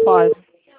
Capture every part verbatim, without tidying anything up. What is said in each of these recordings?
Pode.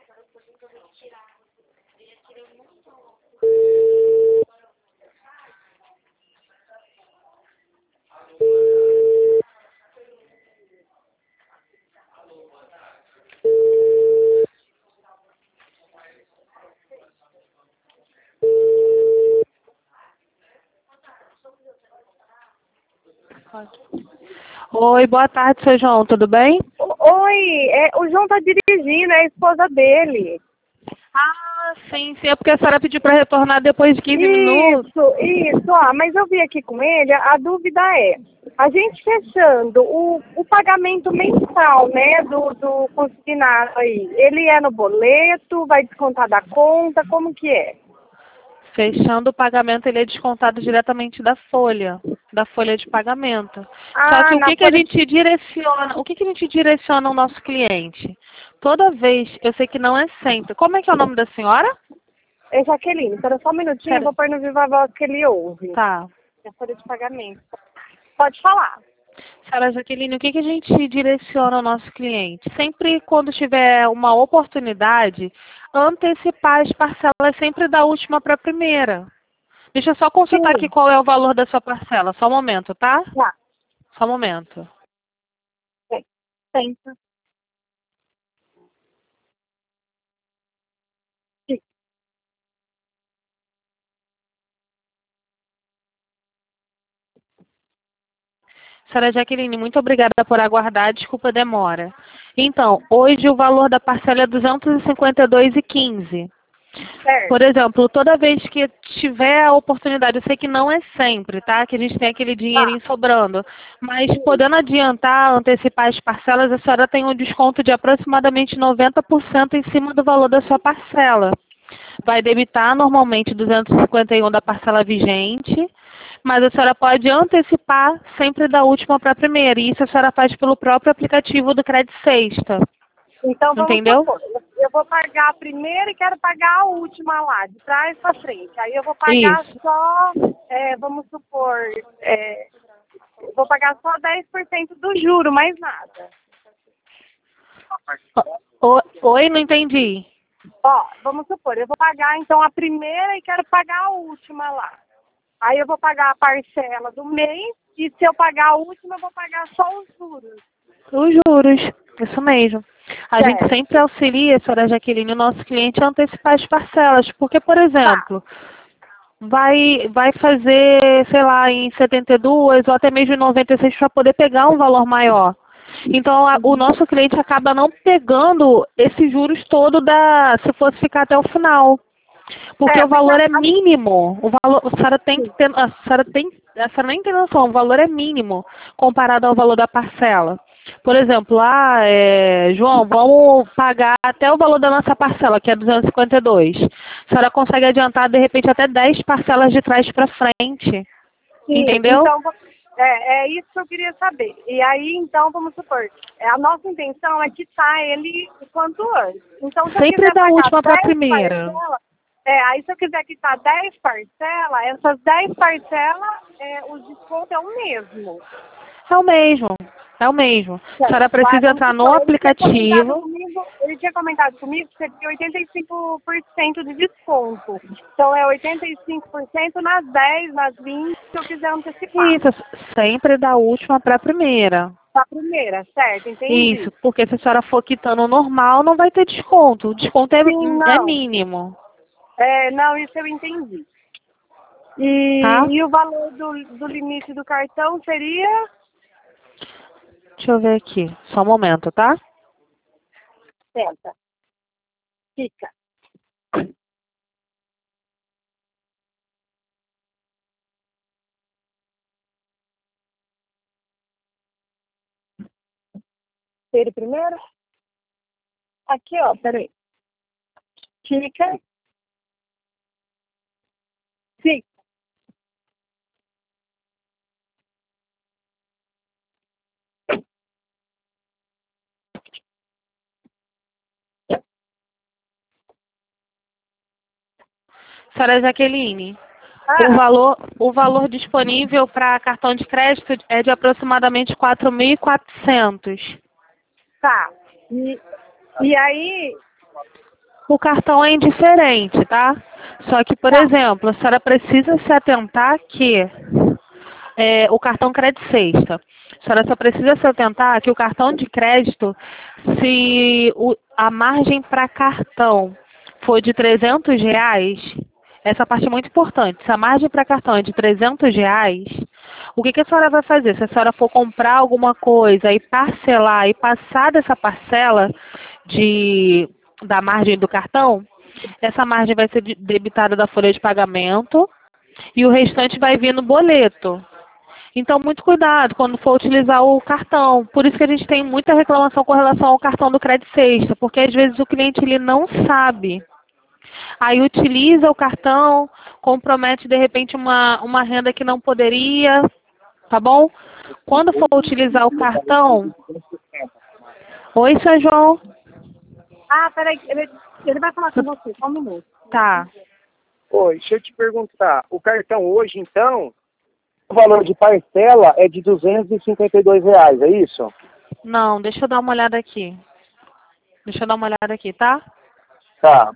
Oi, boa tarde, seu João, tudo bem? Oi, é, o João tá dirigindo, é a esposa dele. Ah, sim, sim, é porque a senhora pediu para retornar depois de quinze minutos. Isso, isso, ah, mas eu vi aqui com ele, a dúvida é, a gente fechando o, o pagamento mensal, né, do, do consignado aí, ele é no boleto, vai descontar da conta, como que é? Fechando o pagamento, ele é descontado diretamente da folha, da folha de pagamento. Só Ah, que o na que, que a folha. gente direciona, o que, que a gente direciona ao nosso cliente? Toda vez, eu sei que não é sempre. Como é que é o nome da senhora? É Jaqueline, espera só um minutinho, eu Quero- vou pôr no Viva Voz que ele ouve. Tá. É a folha de pagamento. Pode falar. Senhora Jaqueline, o que, que a gente direciona ao nosso cliente? Sempre quando tiver uma oportunidade, antecipar as parcelas sempre da última para a primeira. Deixa eu só consultar aqui Sim, qual é o valor da sua parcela. Só um momento, tá? tá. Só um momento. É, tenta. Sim. Senhora Jaqueline, muito obrigada por aguardar. Desculpa a demora. Então, hoje o valor da parcela é duzentos e cinquenta e dois reais e quinze centavos. Por Certo. exemplo, toda vez que tiver a oportunidade, eu sei que não é sempre, tá? Que a gente tem aquele Tá. dinheirinho sobrando. Mas Sim. podendo adiantar, antecipar as parcelas, a senhora tem um desconto de aproximadamente noventa por cento em cima do valor da sua parcela. Vai debitar normalmente duzentos e cinquenta e um da parcela vigente, mas a senhora pode antecipar sempre da última para a primeira. E isso a senhora faz pelo próprio aplicativo do Credit Sexta. Então, vamos Entendeu? supor, eu vou pagar a primeira e quero pagar a última lá, de trás para frente. Aí eu vou pagar Isso. só, é, vamos supor, é, eu vou pagar só dez por cento do juro, mais nada. O- Oi, não entendi. Ó, vamos supor, eu vou pagar então a primeira e quero pagar a última lá. Aí eu vou pagar a parcela do mês e se eu pagar a última, eu vou pagar só os juros. Os juros, isso mesmo. A gente sempre Certo. auxilia, senhora Jaqueline, o nosso cliente a antecipar as parcelas. Porque, por Tá. exemplo, vai, vai fazer, sei lá, em setenta e duas ou até mesmo em noventa e seis para poder pegar um valor maior. Então, a- o nosso cliente acaba não pegando esses juros todo da, se fosse ficar até o final. Porque É, o porque a, valor é a, mínimo. O valor, a senhora tem que ter, a senhora tem, a senhora nem tem noção, o valor é mínimo comparado ao valor da parcela. Por exemplo, ah, é, João, vamos pagar até o valor da nossa parcela, que é duzentos e cinquenta e dois. A senhora consegue adiantar, de repente, até dez parcelas de trás para frente. sim, Entendeu? então é, é isso que eu queria saber. E aí, então, vamos supor, é, a nossa intenção é quitar ele o quanto antes. Então, se eu Sempre quiser da pagar última para a dez primeira. parcelas, é, aí se eu quiser quitar dez parcelas, essas dez parcelas, é, o desconto é o mesmo. É o mesmo. É o mesmo. A senhora Certo. Aí, precisa vamos entrar no supor, ele tinha comentado aplicativo. comigo, ele tinha comentado comigo que seria oitenta e cinco por cento de desconto. Então é oitenta e cinco por cento nas dez, nas vinte, se eu quiser antecipar. Isso, sempre da última para a primeira. A primeira, certo, Isso, entendi. porque se a senhora for quitando normal, não vai ter desconto. O desconto é, Sim, é não. mínimo, É, não, isso eu entendi. tá? E, e o valor do, do limite do cartão seria? Deixa eu ver aqui, só um momento, tá? Senta, fica. Ele primeiro? Aqui, ó, peraí. Fica. Fica. Senhora Jaqueline, o Ah, valor, o valor disponível para cartão de crédito é de aproximadamente quatro mil e quatrocentos. tá. E E aí, O cartão é indiferente, tá? Só que, por tá, exemplo, a senhora precisa se atentar que é, o cartão crédito sexta. A senhora só precisa se atentar que o cartão de crédito, se o- a margem para cartão for de trezentos reais, essa parte é muito importante. Se a margem para cartão é de trezentos reais, o que, que a senhora vai fazer? Se a senhora for comprar alguma coisa e parcelar e passar dessa parcela de, da margem do cartão, essa margem vai ser de- debitada da folha de pagamento e o restante vai vir no boleto. Então, muito cuidado quando for utilizar o cartão. Por isso que a gente tem muita reclamação com relação ao cartão do crédito sexta, porque às vezes o cliente ele não sabe. Aí utiliza o cartão, compromete de repente uma, uma renda que não poderia, tá bom? Quando for utilizar o cartão. Oi, seu João. ah, peraí, ele, ele vai falar com você, só um minuto. Tá. Oi, deixa eu te perguntar, o cartão hoje, então, o valor de parcela é de duzentos e cinquenta e dois reais, é isso? Não, deixa eu dar uma olhada aqui. Deixa eu dar uma olhada aqui, tá? Tá.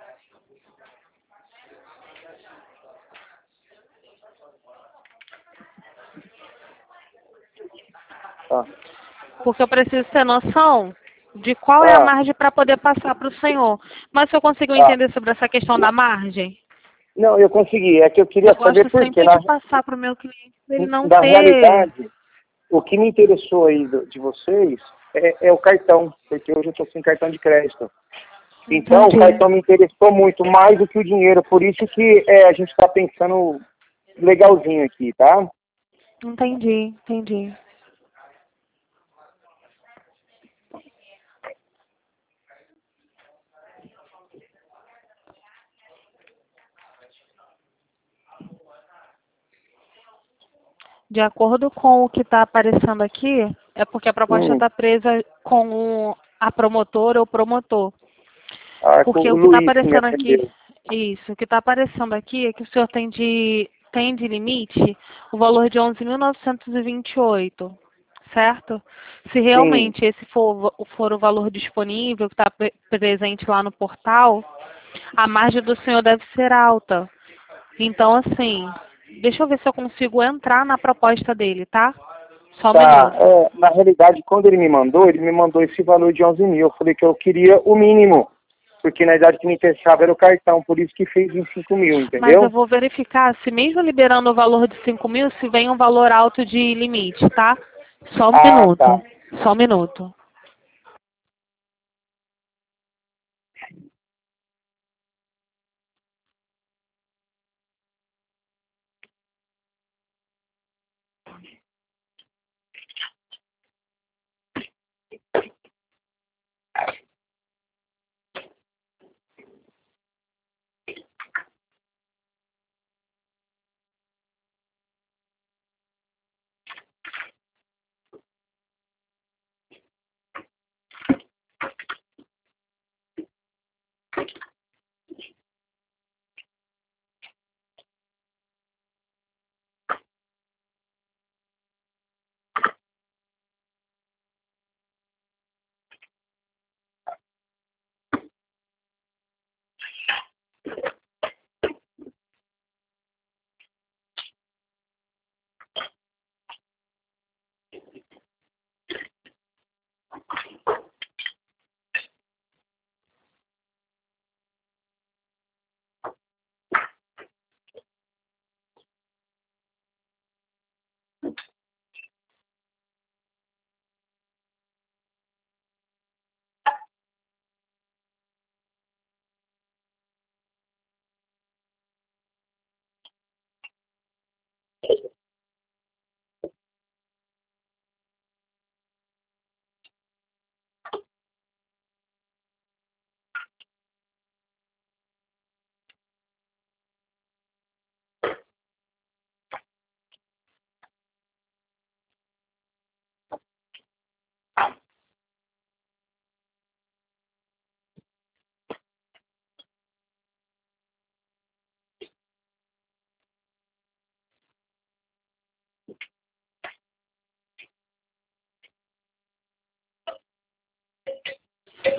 Tá. Porque eu preciso ter noção de qual é a Ah, margem para poder passar para o senhor. Mas se eu conseguiu tá. entender sobre essa questão da margem, Não, eu consegui, é que eu queria eu saber gosto por quê. sempre Na, de passar para o meu cliente, pra ele não na ter. realidade, o que me interessou aí do- de vocês é, é o cartão, porque hoje eu estou sem cartão de crédito. Então, o Entendi. cartão me interessou muito, mais do que o dinheiro, por isso que é, a gente está pensando legalzinho aqui, tá? Entendi, entendi. De acordo com o que está aparecendo aqui, é porque a proposta Hum, está presa com o- a promotora ou promotor. ah, com Porque o o que está Luiz que me aparecendo aqui, atendeu. isso, o que está aparecendo aqui é que o senhor tem de, tem de limite o valor de onze mil novecentos e vinte e oito, certo? Se Sim. realmente esse for, for o valor disponível, que está pre- presente lá no portal, a margem do senhor deve ser alta. Então, assim, deixa eu ver se eu consigo entrar na proposta dele, tá? Só um Tá, minuto. é, na realidade, quando ele me mandou, ele me mandou esse valor de onze mil. Eu falei que eu queria o mínimo, porque na idade que me interessava era o cartão, por isso que fez em cinco mil, Mas eu entendeu? vou verificar se mesmo liberando o valor de cinco mil, se vem um valor alto de limite, tá? Só um Ah, minuto. tá. Só um minuto.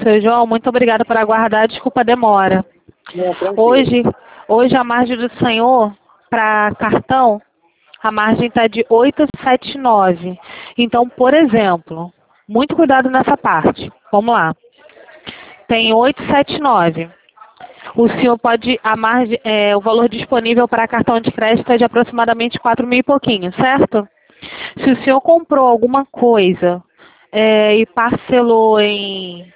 Seu João, muito obrigada por aguardar. Desculpa a demora. Não, tranquilo. Hoje, hoje a margem do senhor para cartão, a margem está de oito vírgula setenta e nove. Então, por exemplo, muito cuidado nessa parte. Vamos lá. Tem oito vírgula setenta e nove. O senhor pode, a margem, é, o valor disponível para cartão de crédito é de aproximadamente quatro mil e pouquinho, certo? Se o senhor comprou alguma coisa é, e parcelou em,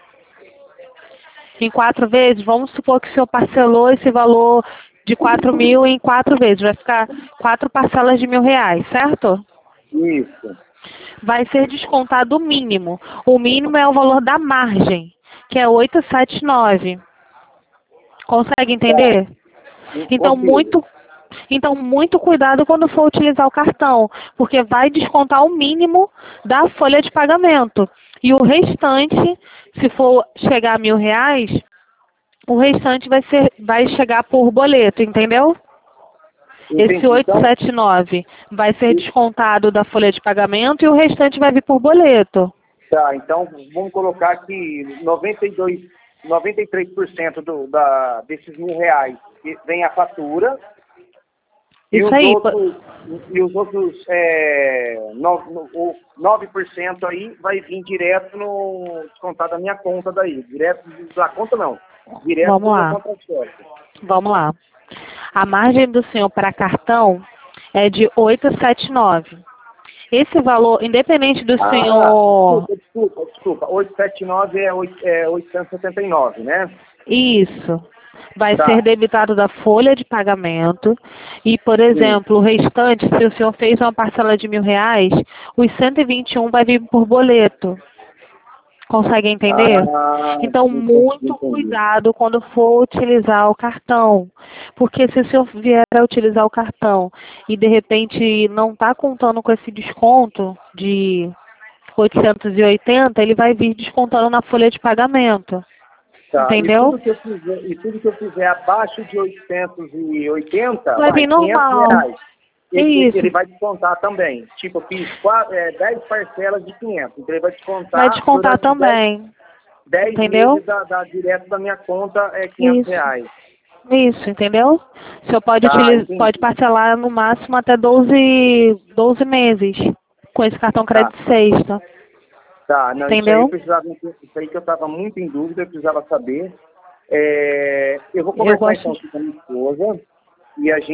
em quatro vezes, vamos supor que o senhor parcelou esse valor de quatro mil em quatro vezes, vai ficar quatro parcelas de mil reais, certo? Isso. Vai ser descontado o mínimo. O mínimo é o valor da margem, que é oito vírgula setenta e nove. Consegue entender? Então muito, então, muito cuidado quando for utilizar o cartão, porque vai descontar o mínimo da folha de pagamento. E o restante, se for chegar a mil reais, o restante vai, ser, vai chegar por boleto, entendeu? Entendi. Esse oito vírgula setenta e nove vai ser descontado da folha de pagamento e o restante vai vir por boleto. Tá, então vamos colocar que noventa e dois, noventa e três por cento do, da, desses mil reais vem a fatura. E Isso os aí. outros, e os outros é, nove por cento aí vai vir direto no descontado da minha conta daí. Direto da conta não. Direto Vamos lá. da conta cheque. Vamos lá. A margem do senhor para cartão é de oito vírgula setenta e nove. Esse valor, independente do Ah, senhor... Desculpa, desculpa, desculpa. oitocentos e setenta e nove é, é oitocentos e setenta e nove, né? Isso. Vai Tá. ser debitado da folha de pagamento e, por exemplo, o restante, se o senhor fez uma parcela de mil reais, os cento e vinte e um vai vir por boleto. Consegue entender? Ah, Então, entendi, muito entendi. cuidado quando for utilizar o cartão. Porque se o senhor vier a utilizar o cartão e, de repente, não está contando com esse desconto de oitocentos e oitenta, ele vai vir descontando na folha de pagamento. Tá. Entendeu? E tudo, que eu fizer, e tudo que eu fizer abaixo de oitocentos e oitenta, Vai vir normal. quinhentos reais. Ele, Isso. ele vai descontar também. Tipo, eu fiz quatro, é, dez parcelas de quinhentos. Então ele vai descontar. Vai descontar durante também. dez Entendeu? meses da, da, direto da minha conta é quinhentos Isso. reais. Isso, entendeu? O senhor pode, Tá, utilizar, entendi. pode parcelar no máximo até doze, doze meses com esse cartão crédito sexta. Tá, não, isso aí, Entendeu? eu precisava, isso aí que eu estava muito em dúvida, eu precisava saber. É, eu vou conversar gosto então de- aqui com a minha esposa e a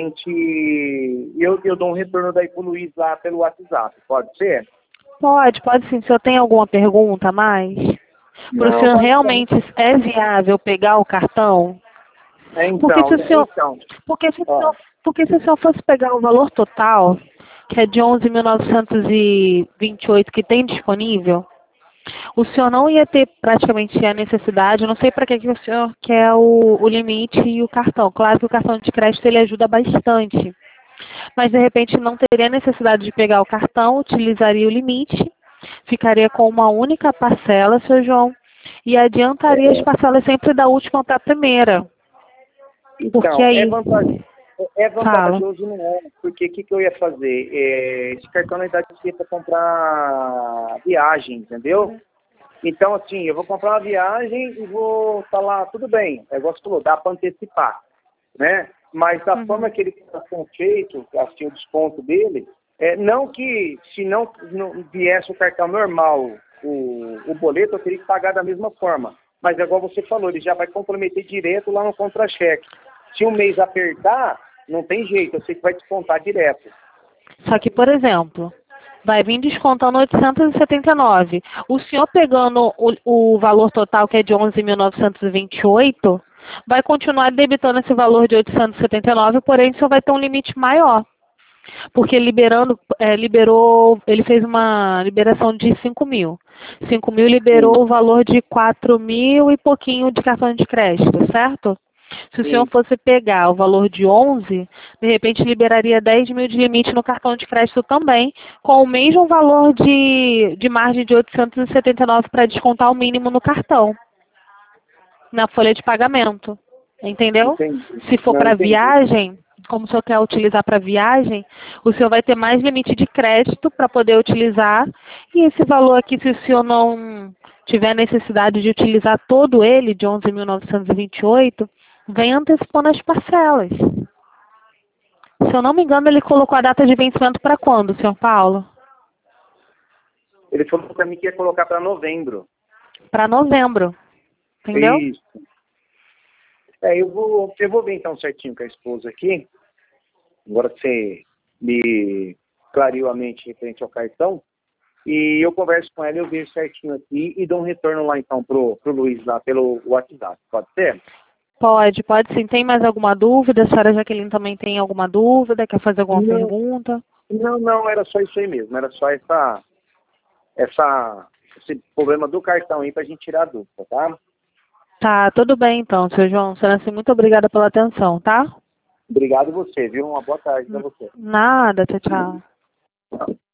gente. Eu, eu dou um retorno daí pro Luiz lá pelo WhatsApp, pode ser? Pode, pode sim. O senhor tem alguma pergunta a mais? Para o Não, senhor pode realmente é viável pegar o cartão? É, então, Porque se o senhor, então. porque se o Ó. senhor, porque se o senhor fosse pegar o valor total, que é de onze mil novecentos e vinte e oito que tem disponível, o senhor não ia ter praticamente a necessidade, eu não sei para que, que o senhor quer o, o limite e o cartão. Claro que o cartão de crédito ele ajuda bastante. Mas de repente não teria necessidade de pegar o cartão, utilizaria o limite, ficaria com uma única parcela, seu João, e adiantaria É. as parcelas sempre da última para a primeira. Então, Porque aí... é, vantagem, é vantajoso, não é? Porque o que, que eu ia fazer? É, esse cartão na idade seria para comprar viagem, entendeu? Então, assim, eu vou comprar uma viagem e vou falar, tudo bem, é igual você falou, dá para antecipar, né? Mas da Uhum. forma que ele está sendo feito, assim, o desconto dele, é, não que se não, não viesse o cartão normal, o, o boleto, eu teria que pagar da mesma forma. Mas é igual você falou, ele já vai comprometer direto lá no contra-cheque. Se um mês apertar, não tem jeito, eu sei que vai descontar direto. Só que, por exemplo, vai vir descontando oitocentos e setenta e nove. O senhor pegando o, o valor total, que é de onze mil novecentos e vinte e oito, vai continuar debitando esse valor de oitocentos e setenta e nove, porém o senhor vai ter um limite maior. Porque liberando, é, liberou, ele fez uma liberação de cinco mil. cinco mil liberou Sim. o valor de quatro mil e pouquinho de cartão de crédito, certo? Se o Sim. senhor fosse pegar o valor de onze, de repente liberaria dez mil de limite no cartão de crédito também, com o mesmo valor de, de margem de oitocentos e setenta e nove para descontar o mínimo no cartão, na folha de pagamento. Entendeu? Entendi. Se for Não, para entendi. viagem, como o senhor quer utilizar para viagem, o senhor vai ter mais limite de crédito para poder utilizar. E esse valor aqui, se o senhor não tiver necessidade de utilizar todo ele, de onze mil novecentos e vinte e oito, vem antecipando as parcelas. Se eu não me engano, ele colocou a data de vencimento para quando, senhor Paulo? Ele falou para mim que ia colocar para novembro. Para novembro. Entendeu? Isso. É, eu vou, eu vou ver então certinho com a esposa aqui. Agora você me clareou a mente referente ao cartão. E eu converso com ela, eu vejo certinho aqui e dou um retorno lá então pro, pro Luiz lá pelo WhatsApp. Pode ser? Pode, pode sim. Tem mais alguma dúvida? A senhora Jaqueline também tem alguma dúvida? Quer fazer alguma Não. pergunta? Não, não, era só isso aí mesmo. Era só essa, essa, esse problema do cartão aí pra gente tirar a dúvida, tá? Tá, tudo bem então, seu João. Senhora, assim, muito obrigada pela atenção, tá? Obrigado você, viu? Uma boa tarde pra você. Nada, tchau, tchau. Tchau.